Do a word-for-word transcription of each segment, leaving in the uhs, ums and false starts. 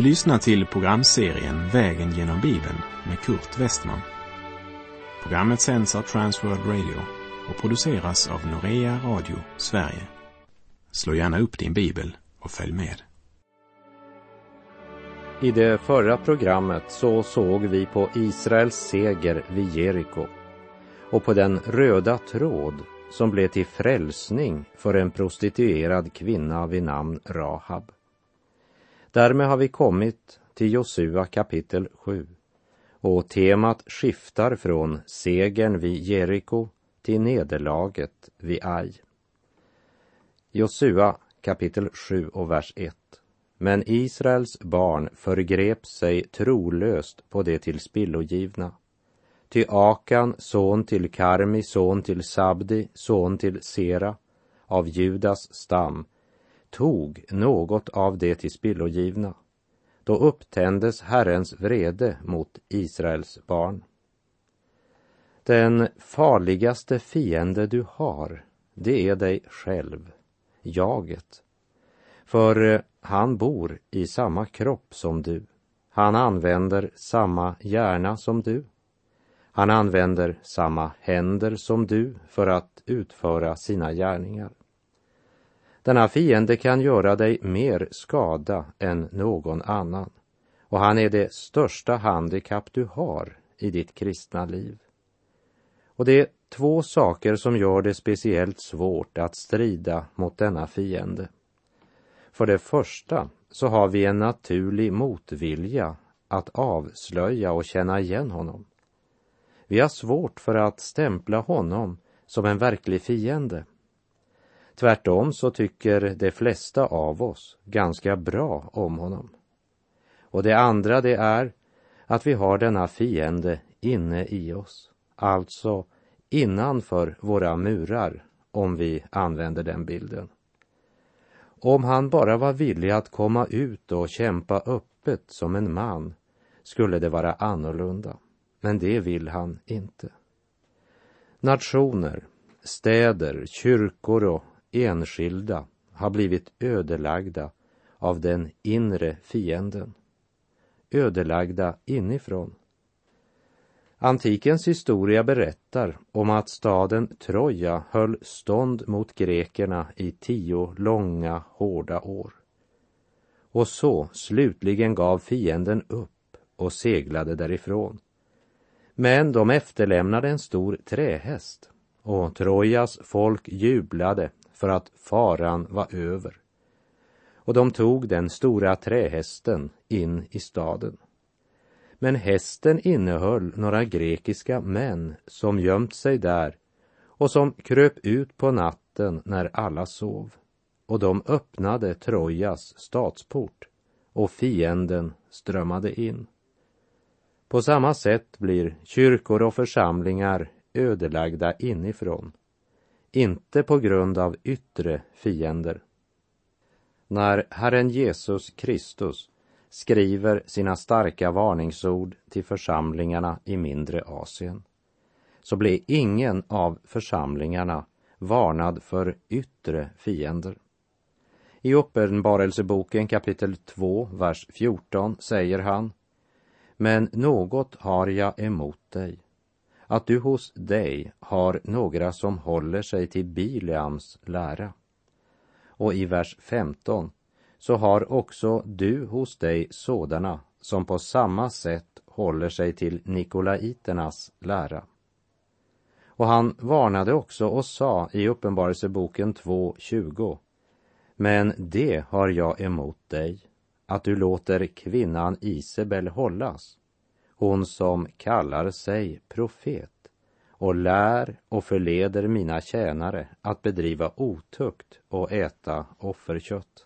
Du lyssnar till programserien Vägen genom Bibeln med Kurt Westman. Programmet sänds av Transworld Radio och produceras av Norea Radio Sverige. Slå gärna upp din bibel och följ med. I det förra programmet så såg vi på Israels seger vid Jeriko och på den röda tråd som blev till frälsning för en prostituerad kvinna vid namn Rahab. Därmed har vi kommit till Josua kapitel sju och temat skiftar från segern vid Jeriko till nederlaget vid Ai. Josua kapitel sju och vers ett. Men Israels barn förgrep sig trolöst på det till spillogivna. Ty Akan, son till Karmi, son till Sabdi, son till Sera, av Judas stam, tog något av det till spillogivna. Då upptändes Herrens vrede mot Israels barn. Den farligaste fiende du har, det är dig själv, jaget. För han bor i samma kropp som du. Han använder samma hjärna som du. Han använder samma händer som du för att utföra sina gärningar. Denna fiende kan göra dig mer skada än någon annan. Och han är det största handikapp du har i ditt kristna liv. Och det är två saker som gör det speciellt svårt att strida mot denna fiende. För det första så har vi en naturlig motvilja att avslöja och känna igen honom. Vi har svårt för att stämpla honom som en verklig fiende. Tvärtom så tycker de flesta av oss ganska bra om honom. Och det andra det är att vi har denna fiende inne i oss. Alltså innanför våra murar, om vi använder den bilden. Om han bara var villig att komma ut och kämpa öppet som en man skulle det vara annorlunda. Men det vill han inte. Nationer, städer, kyrkor och enskilda har blivit ödelagda av den inre fienden. Ödelagda inifrån. Antikens historia berättar om att staden Troja höll stånd mot grekerna i tio långa, hårda år. Och så slutligen gav fienden upp och seglade därifrån. Men de efterlämnade en stor trähäst och Trojas folk jublade för att faran var över. Och de tog den stora trähästen in i staden. Men hästen innehöll några grekiska män som gömt sig där och som kröp ut på natten när alla sov. Och de öppnade Trojas stadsport och fienden strömmade in. På samma sätt blir kyrkor och församlingar ödelagda inifrån. Inte på grund av yttre fiender. När Herren Jesus Kristus skriver sina starka varningsord till församlingarna i mindre Asien, så blir ingen av församlingarna varnad för yttre fiender. I Uppenbarelseboken kapitel två, vers fjorton säger han: Men något har jag emot dig, att du hos dig har några som håller sig till Bileams lära. Och i vers femton så har också du hos dig sådana som på samma sätt håller sig till nikolaiternas lära. Och han varnade också och sa i Uppenbarelseboken två tjugo: Men det har jag emot dig, att du låter kvinnan Isabel hållas, hon som kallar sig profet och lär och förleder mina tjänare att bedriva otukt och äta offerkött.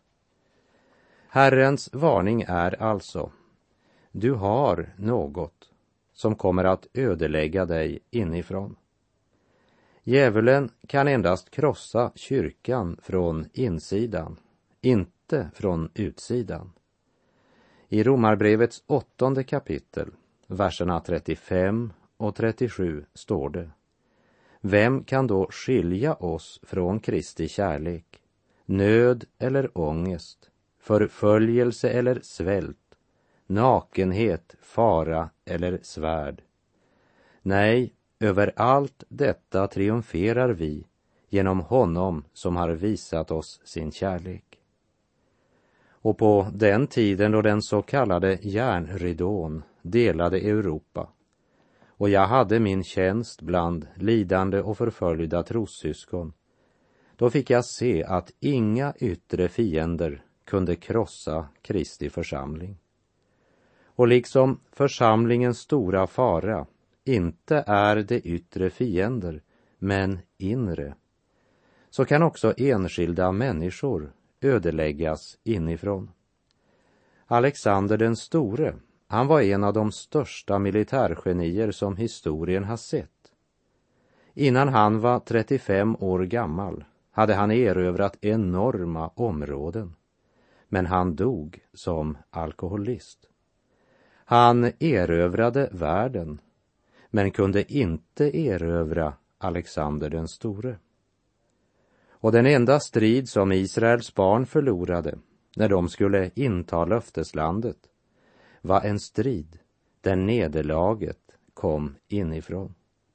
Herrens varning är alltså: du har något som kommer att ödelägga dig inifrån. Djävulen kan endast krossa kyrkan från insidan, inte från utsidan. I Romarbrevets åttonde kapitel, verserna trettiofem och trettiosju står det: Vem kan då skilja oss från Kristi kärlek? Nöd eller ångest, förföljelse eller svält, nakenhet, fara eller svärd. Nej, över allt detta triumferar vi genom honom som har visat oss sin kärlek. Och på den tiden då den så kallade järnridån delade Europa, och jag hade min tjänst bland lidande och förföljda trossyskon, då fick jag se att inga yttre fiender kunde krossa Kristi församling. Och liksom församlingens stora fara inte är det yttre fiender, men inre, så kan också enskilda människor ödeläggas inifrån. Alexander den store, han var en av de största militärgenier som historien har sett. Innan han var trettiofem år gammal hade han erövrat enorma områden, men han dog som alkoholist. Han erövrade världen, men kunde inte erövra Alexander den store. Och den enda strid som Israels barn förlorade när de skulle inta löfteslandet var en strid där nederlaget kom inifrån.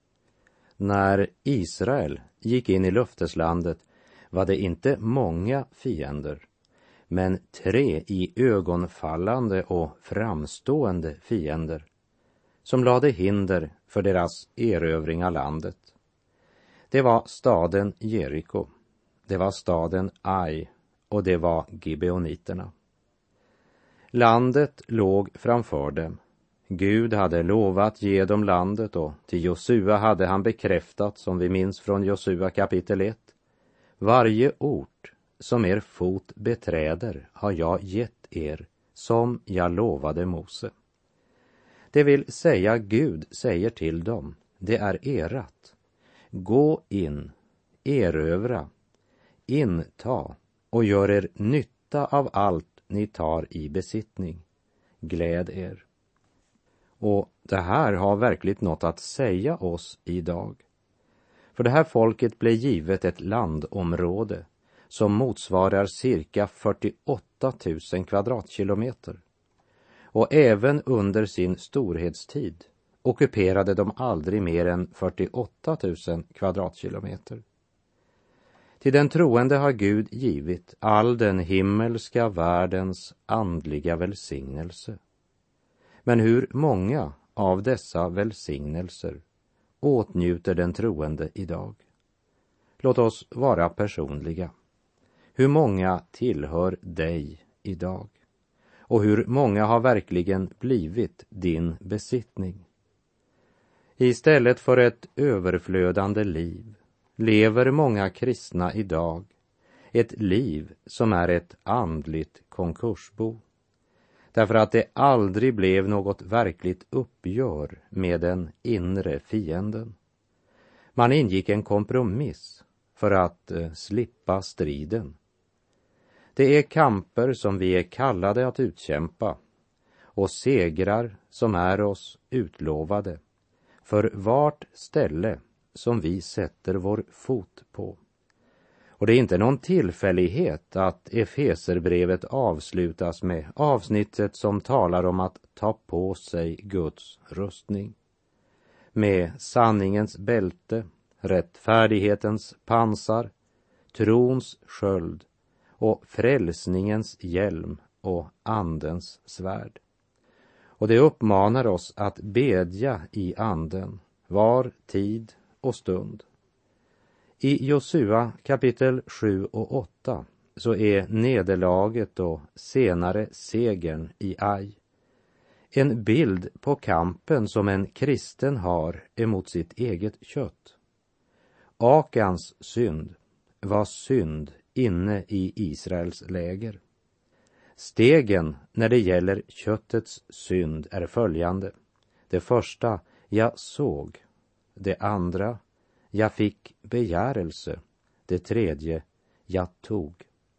När Israel gick in i löfteslandet var det inte många fiender, men tre i ögonfallande och framstående fiender som lade hinder för deras erövring av landet. Det var staden Jeriko, det var staden Ai och det var gibeoniterna. Landet låg framför dem. Gud hade lovat ge dem landet, och till Josua hade han bekräftat, som vi minns från Josua kapitel ett, varje ort som er fot beträder har jag gett er, som jag lovade Mose. Det vill säga, Gud säger till dem, det är erat. Gå in, erövra, inta och gör er nytta av allt ni tar i besittning. Gläd er. Och det här har verkligt något att säga oss idag. För det här folket blev givet ett landområde som motsvarar cirka fyrtioåtta tusen kvadratkilometer. Och även under sin storhetstid ockuperade de aldrig mer än fyrtioåtta tusen kvadratkilometer. Till den troende har Gud givit all den himmelska världens andliga välsignelse. Men hur många av dessa välsignelser åtnjuter den troende idag? Låt oss vara personliga. Hur många tillhör dig idag? Och hur många har verkligen blivit din besittning? Istället för ett överflödande liv lever många kristna idag ett liv som är ett andligt konkursbo. Därför att det aldrig blev något verkligt uppgör med den inre fienden. Man ingick en kompromiss för att eh, slippa striden. Det är kamper som vi är kallade att utkämpa och segrar som är oss utlovade för vart ställe som vi sätter vår fot på. Och det är inte någon tillfällighet att Efeserbrevet avslutas med avsnittet som talar om att ta på sig Guds rustning. Med sanningens bälte, rättfärdighetens pansar, trons sköld och frälsningens hjälm och andens svärd. Och det uppmanar oss att bedja i anden var tid och stund. I Josua kapitel sju och åtta så är nederlaget och senare segern i Ai en bild på kampen som en kristen har emot sitt eget kött. Akans synd var synd inne i Israels läger. Stegen när det gäller köttets synd är följande. Det första, jag såg. Det andra, jag fick begärelse. Det tredje, jag tog.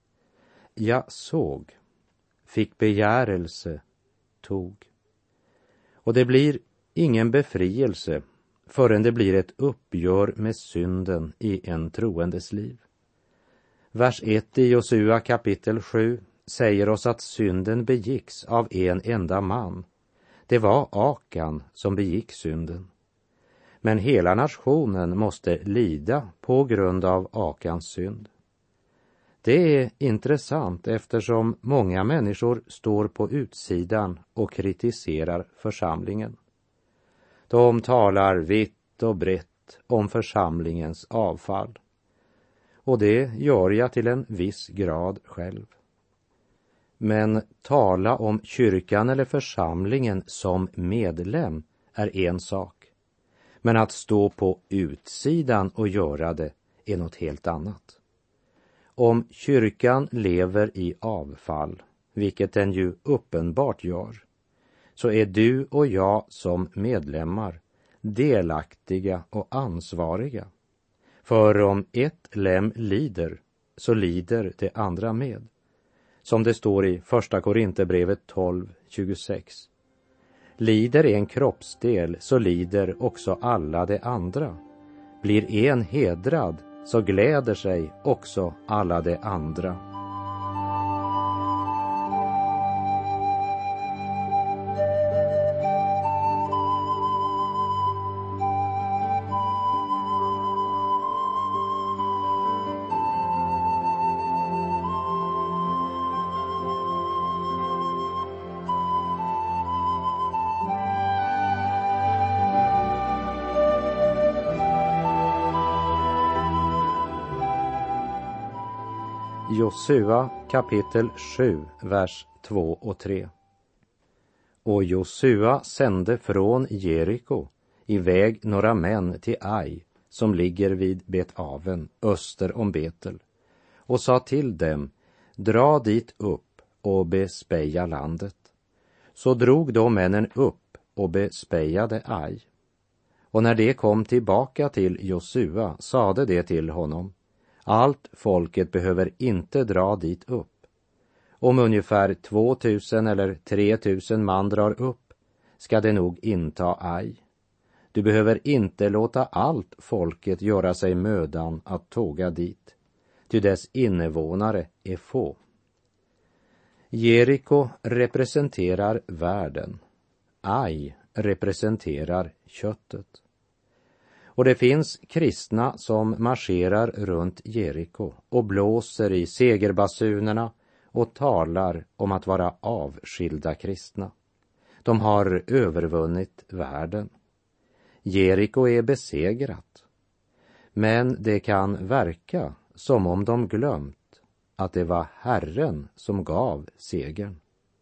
Jag såg, fick begärelse, tog. Och det blir ingen befrielse förrän det blir ett uppgör med synden i en troendes liv. Vers ett i Josua kapitel sju säger oss att synden begicks av en enda man. Det var Akan som begick synden. Men hela nationen måste lida på grund av Akans synd. Det är intressant eftersom många människor står på utsidan och kritiserar församlingen. De talar vitt och brett om församlingens avfall. Och det gör jag till en viss grad själv. Men tala om kyrkan eller församlingen som medlem är en sak. Men att stå på utsidan och göra det är något helt annat. Om kyrkan lever i avfall, vilket den ju uppenbart gör, så är du och jag som medlemmar delaktiga och ansvariga. För om ett lem lider, så lider det andra med. Som det står i första Korinthierbrevet tolv tjugosex. Lider en kroppsdel, så lider också alla de andra. Blir en hedrad, så gläder sig också alla de andra. Josua kapitel sju, vers två och tre. Och Josua sände från Jeriko iväg några män till Ai, som ligger vid Bet-aven öster om Betel, och sa till dem, dra dit upp och bespeja landet. Så drog de männen upp och bespejade Ai. Och när de kom tillbaka till Josua sade det till honom, allt folket behöver inte dra dit upp. Om ungefär två tusen eller tre tusen man drar upp, ska det nog inta Ai. Du behöver inte låta allt folket göra sig mödan att tåga dit, ty dess invånare är få. Jeriko representerar världen. Ai representerar köttet. Och det finns kristna som marscherar runt Jeriko och blåser i segerbasunerna och talar om att vara avskilda kristna. De har övervunnit världen. Jeriko är besegrat. Men det kan verka som om de glömt att det var Herren som gav segern.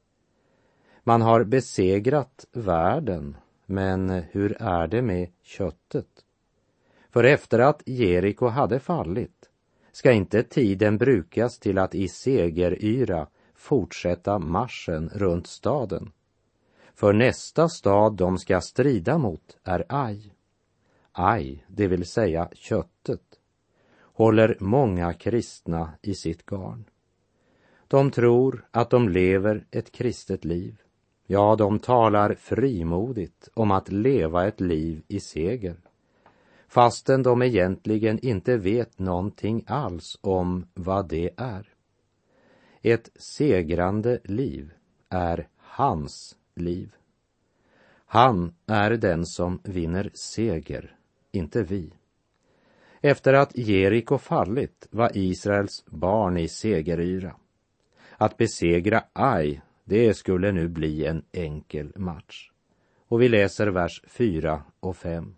Man har besegrat världen, men hur är det med köttet? För efter att Jeriko hade fallit ska inte tiden brukas till att i segeryra fortsätta marschen runt staden. För nästa stad de ska strida mot är Ai. Ai, det vill säga köttet, håller många kristna i sitt garn. De tror att de lever ett kristet liv. Ja, de talar frimodigt om att leva ett liv i seger, fastän de egentligen inte vet någonting alls om vad det är. Ett segrande liv är hans liv. Han är den som vinner seger, inte vi. Efter att Jeriko fallit var Israels barn i segeryra. Att besegra Ai, det skulle nu bli en enkel match. Och vi läser vers fyra och fem.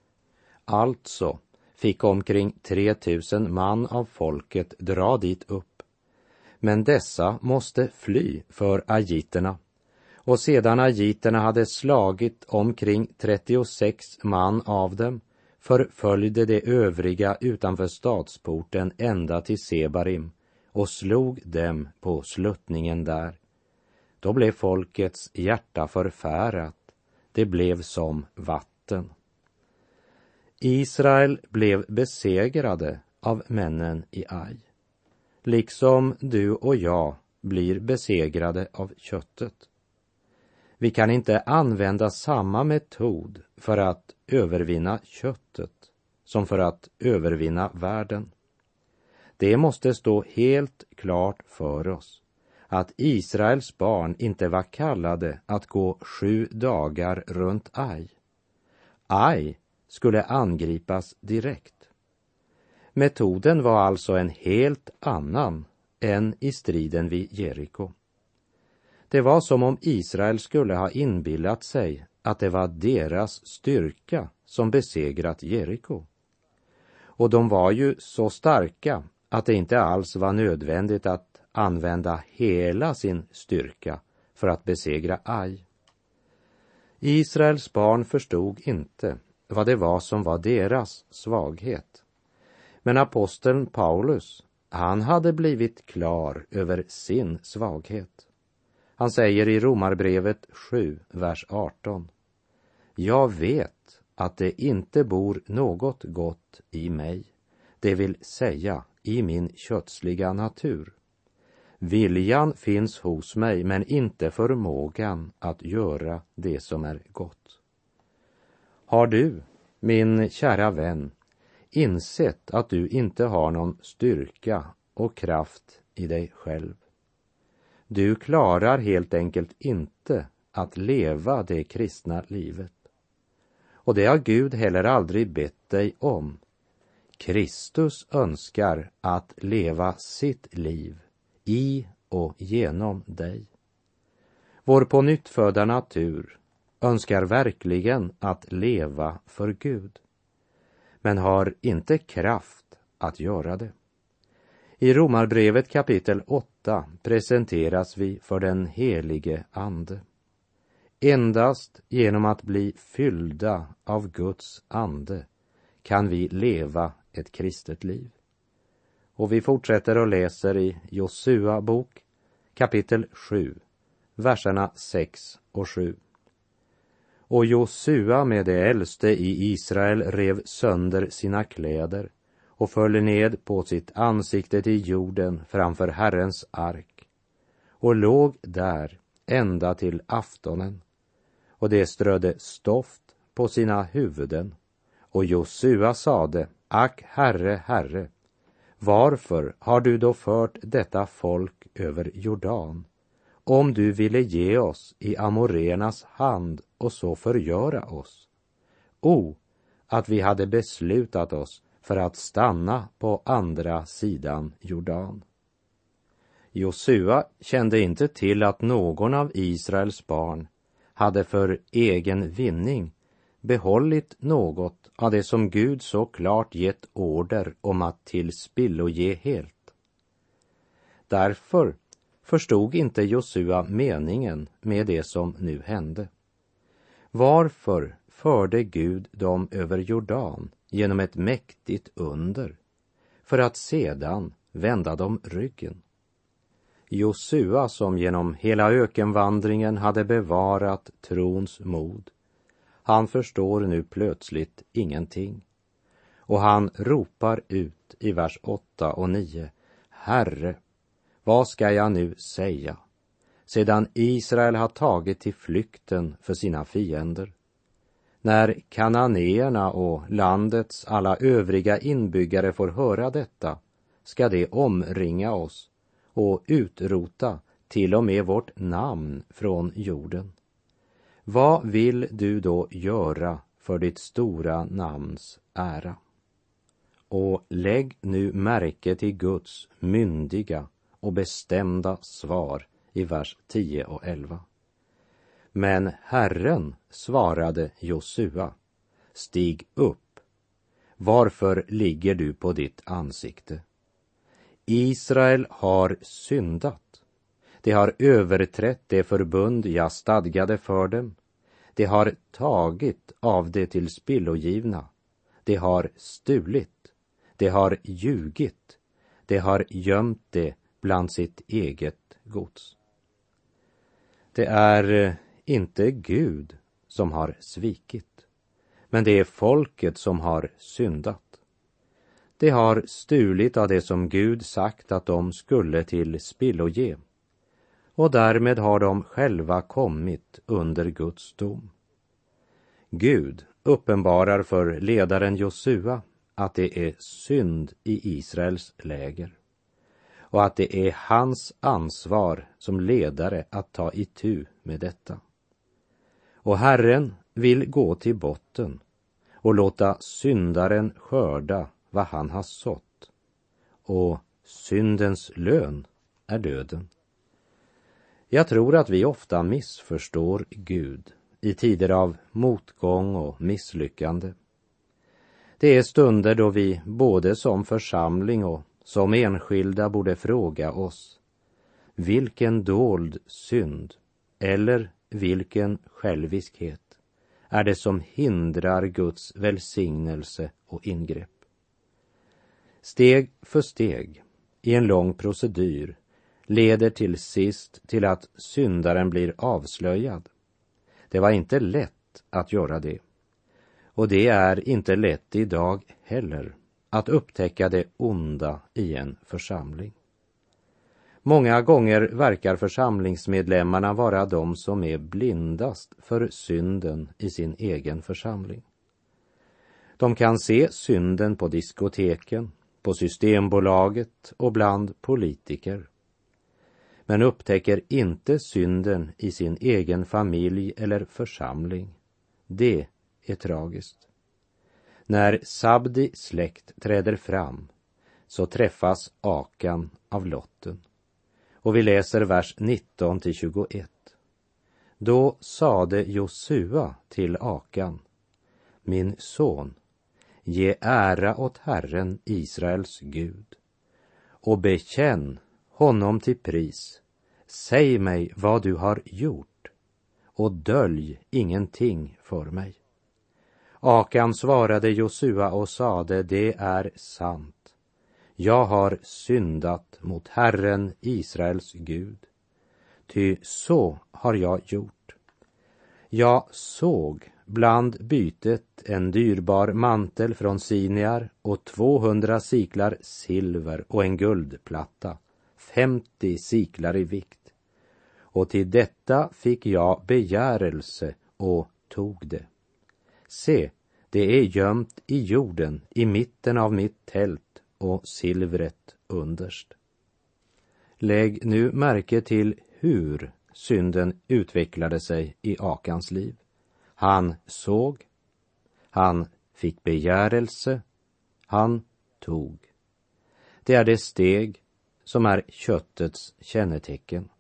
Alltså fick omkring tre tusen man av folket dra dit upp. Men dessa måste fly för agiterna. Och sedan agiterna hade slagit omkring trettiosex man av dem, förföljde de övriga utanför stadsporten ända till Sebarim och slog dem på sluttningen där. Då blev folkets hjärta förfärat, det blev som vatten. Israel blev besegrade av männen i Ai, liksom du och jag blir besegrade av köttet. Vi kan inte använda samma metod för att övervinna köttet som för att övervinna världen. Det måste stå helt klart för oss att Israels barn inte var kallade att gå sju dagar runt Ai. Ai skulle angripas direkt. Metoden var alltså en helt annan än i striden vid Jeriko. Det var som om Israel skulle ha inbillat sig att det var deras styrka som besegrat Jeriko. Och de var ju så starka att det inte alls var nödvändigt att använda hela sin styrka för att besegra Ai. Israels barn förstod inte vad det var som var deras svaghet. Men aposteln Paulus, han hade blivit klar över sin svaghet. Han säger i Romarbrevet sju, vers arton. Jag vet att det inte bor något gott i mig, det vill säga i min kötsliga natur. Viljan finns hos mig, men inte förmågan att göra det som är gott. Har du, min kära vän, insett att du inte har någon styrka och kraft i dig själv? Du klarar helt enkelt inte att leva det kristna livet. Och det har Gud heller aldrig bett dig om. Kristus önskar att leva sitt liv i och genom dig. Vår pånyttfödda natur önskar verkligen att leva för Gud, men har inte kraft att göra det. I Romarbrevet kapitel åtta presenteras vi för den helige ande. Endast genom att bli fyllda av Guds ande kan vi leva ett kristet liv. Och vi fortsätter och läser i Josua bok kapitel sju, verserna sex och sju. Och Josua med de äldste i Israel rev sönder sina kläder och föll ned på sitt ansikte till jorden framför Herrens ark och låg där ända till aftonen. Och det strödde stoft på sina huvuden. Och Josua sade, ack Herre, Herre, varför har du då fört detta folk över Jordan, om du ville ge oss i amoreernas hand och så förgöra oss? O, att vi hade beslutat oss för att stanna på andra sidan Jordan. Josua kände inte till att någon av Israels barn hade för egen vinning behållit något av det som Gud så klart gett order om att tillspilloge helt. Därför förstod inte Josua meningen med det som nu hände. Varför förde Gud dem över Jordan genom ett mäktigt under, för att sedan vända dem ryggen? Josua, som genom hela ökenvandringen hade bevarat trons mod, han förstår nu plötsligt ingenting. Och han ropar ut i vers åtta och nio, Herre, vad ska jag nu säga, sedan Israel har tagit till flykten för sina fiender? När kananéerna och landets alla övriga inbyggare får höra detta, ska de omringa oss och utrota till och med vårt namn från jorden. Vad vill du då göra för ditt stora namns ära? Och lägg nu märke till Guds myndiga och bestämda svar i vers tio och elva. Men Herren svarade Josua, stig upp, varför ligger du på ditt ansikte? Israel har syndat. De har överträtt det förbund jag stadgade för dem. De har tagit av det till spillogivna. De har stulit. De har ljugit. De har gömt det bland sitt eget gods. Det är inte Gud som har svikit, men det är folket som har syndat. De har stulit av det som Gud sagt att de skulle till spilloge, och därmed har de själva kommit under Guds dom. Gud uppenbarar för ledaren Josua att det är synd i Israels läger. och att det är hans ansvar som ledare att ta itu med detta. Och Herren vill gå till botten och låta syndaren skörda vad han har sått. Och syndens lön är döden. Jag tror att vi ofta missförstår Gud i tider av motgång och misslyckande. Det är stunder då vi både som församling och som enskilda borde fråga oss: vilken dold synd eller vilken själviskhet är det som hindrar Guds välsignelse och ingrepp? Steg för steg i en lång procedur leder till sist till att syndaren blir avslöjad. Det var inte lätt att göra det. Och det är inte lätt idag heller att upptäcka det onda i en församling. Många gånger verkar församlingsmedlemmarna vara de som är blindast för synden i sin egen församling. De kan se synden på diskoteken, på Systembolaget och bland politiker. Men upptäcker inte synden i sin egen familj eller församling. Det är tragiskt. När Sabdi släkt träder fram så träffas Akan av lotten. Och vi läser vers nitton till tjugoett. Då sade Josua till Akan: min son, ge ära åt Herren Israels Gud och bekänn honom till pris. Säg mig vad du har gjort och dölj ingenting för mig. Akan svarade Josua och sade: det är sant. Jag har syndat mot Herren Israels Gud. Ty så har jag gjort. Jag såg bland bytet en dyrbar mantel från Siniar och tvåhundra siklar silver och en guldplatta, femtio siklar i vikt. Och till detta fick jag begärelse och tog det. Se, det är gömt i jorden i mitten av mitt tält och silvret underst. Lägg nu märke till hur synden utvecklade sig i Akans liv. Han såg, han fick begärelse, han tog. Det är det steg som är köttets kännetecken.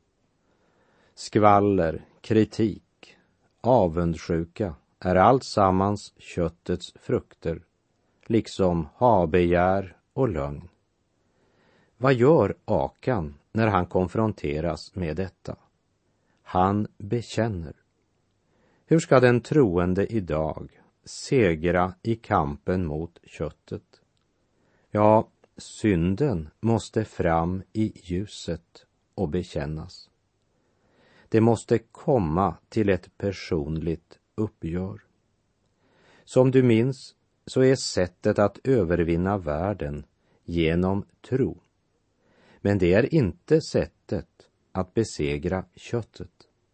Skvaller, kritik, avundsjuka är alltsammans köttets frukter, liksom habegär och lögn. Vad gör Akan när han konfronteras med detta? Han bekänner. Hur ska den troende idag segra i kampen mot köttet? Ja, synden måste fram i ljuset och bekännas. Det måste komma till ett personligt uppgör. Som du minns så är sättet att övervinna världen genom tro. Men det är inte sättet att besegra köttet.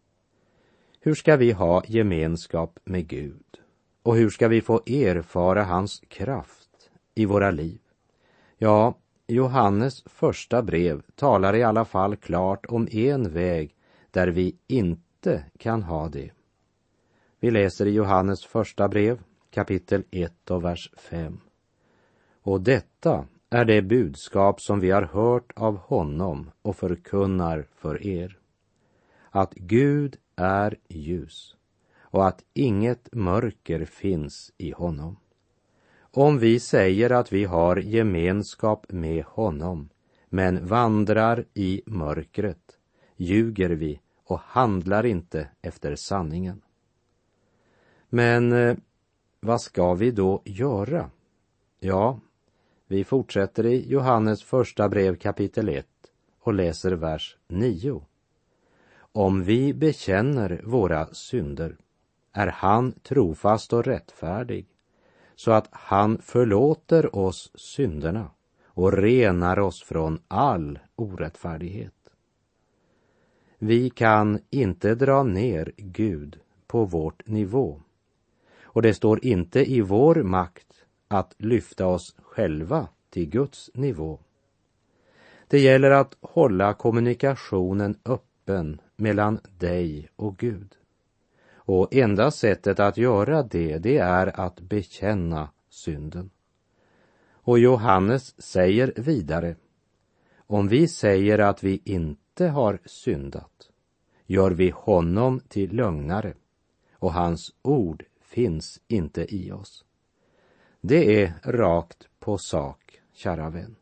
Hur ska vi ha gemenskap med Gud? Och hur ska vi få erfara hans kraft i våra liv? Ja, Johannes första brev talar i alla fall klart om en väg där vi inte kan ha det. Vi läser i Johannes första brev, kapitel ett och vers fem. Och detta är det budskap som vi har hört av honom och förkunnar för er. Att Gud är ljus och att inget mörker finns i honom. Om vi säger att vi har gemenskap med honom men vandrar i mörkret, ljuger vi och handlar inte efter sanningen. Men eh, vad ska vi då göra? Ja, vi fortsätter i Johannes första brev kapitel ett och läser vers nio. Om vi bekänner våra synder är han trofast och rättfärdig, så att han förlåter oss synderna och renar oss från all orättfärdighet. Vi kan inte dra ner Gud på vårt nivå, och det står inte i vår makt att lyfta oss själva till Guds nivå. Det gäller att hålla kommunikationen öppen mellan dig och Gud. Och enda sättet att göra det, det är att bekänna synden. Och Johannes säger vidare: om vi säger att vi inte har syndat, gör vi honom till lögnare, och hans ord finns inte i oss. Det är rakt på sak, kära vän.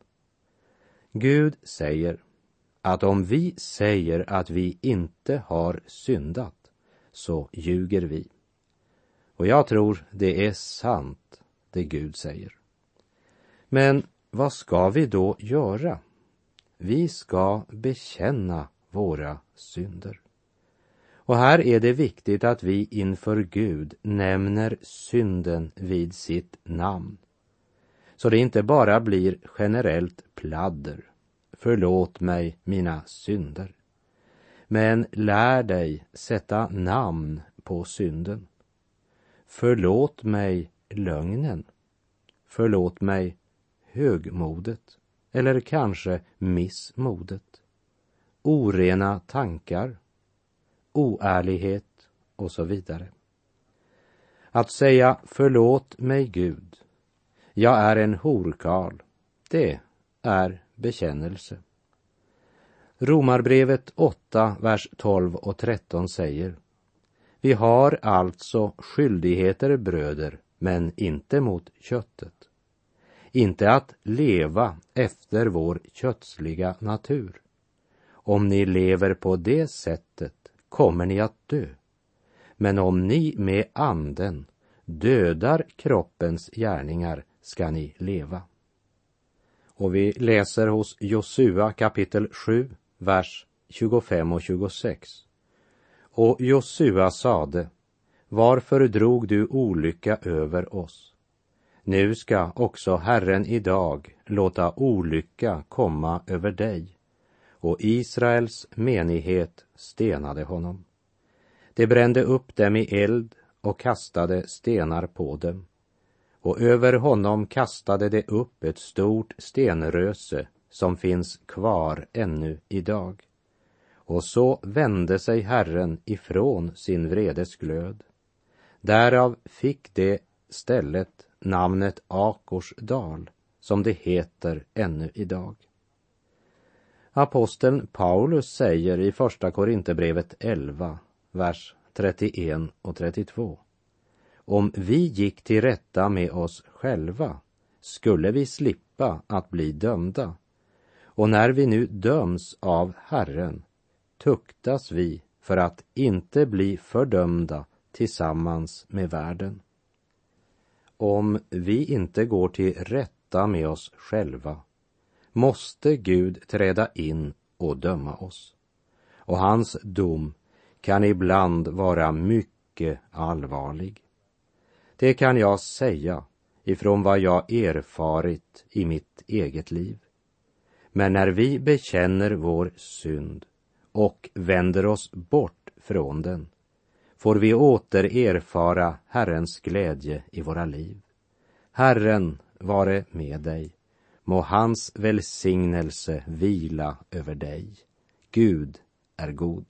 Gud säger att om vi säger att vi inte har syndat, så ljuger vi. Och jag tror det är sant, det Gud säger. Men vad ska vi då göra? Vi ska bekänna våra synder. Och här är det viktigt att vi inför Gud nämner synden vid sitt namn. Så det inte bara blir generellt pladder. Förlåt mig mina synder. Men lär dig sätta namn på synden. Förlåt mig lögnen. Förlåt mig högmodet. Eller kanske missmodet. Orena tankar. Oärlighet och så vidare. Att säga förlåt mig Gud, jag är en horkarl, det är bekännelse. Romarbrevet åtta, vers tolv och tretton säger: vi har alltså skyldigheter, bröder, men inte mot köttet. Inte att leva efter vår kötsliga natur. Om ni lever på det sättet kommer ni att dö. Men om ni med anden dödar kroppens gärningar ska ni leva. Och vi läser hos Josua kapitel sju, vers tjugofem och tjugosex. Och Josua sade: varför drog du olycka över oss? Nu ska också Herren idag låta olycka komma över dig. Och Israels menighet stenade honom. De brände upp dem i eld och kastade stenar på dem. Och över honom kastade de upp ett stort stenröse som finns kvar ännu idag. Och så vände sig Herren ifrån sin vredesglöd. Därav fick det stället namnet Akors dal, som det heter ännu idag. Aposteln Paulus säger i första Korinthierbrevet elva, vers trettioen och trettiotvå: om vi gick till rätta med oss själva skulle vi slippa att bli dömda. Och när vi nu döms av Herren tuktas vi för att inte bli fördömda tillsammans med världen. Om vi inte går till rätta med oss själva måste Gud träda in och döma oss. Och hans dom kan ibland vara mycket allvarlig. Det kan jag säga ifrån vad jag erfarit i mitt eget liv. Men när vi bekänner vår synd och vänder oss bort från den, får vi åter erfara Herrens glädje i våra liv. Herren vare med dig. Må hans välsignelse vila över dig. Gud är god.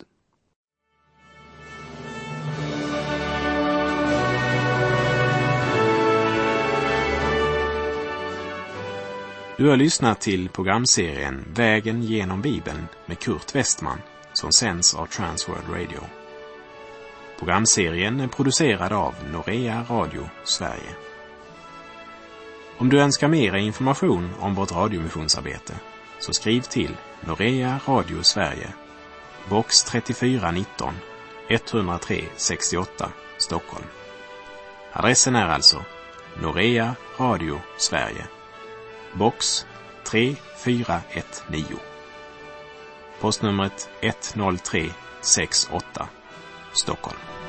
Du har lyssnat till programserien Vägen genom Bibeln med Kurt Westman, som sänds av Transworld Radio. Programserien är producerad av Norea Radio Sverige. Om du önskar mer information om vårt radiomissionsarbete så skriv till Norea Radio Sverige, box trettiofyra nitton, etthundratre sextioåtta, Stockholm. Adressen är alltså Norea Radio Sverige, box tre fyra ett nio. Postnumret ett noll tre sex åtta, Stockholm.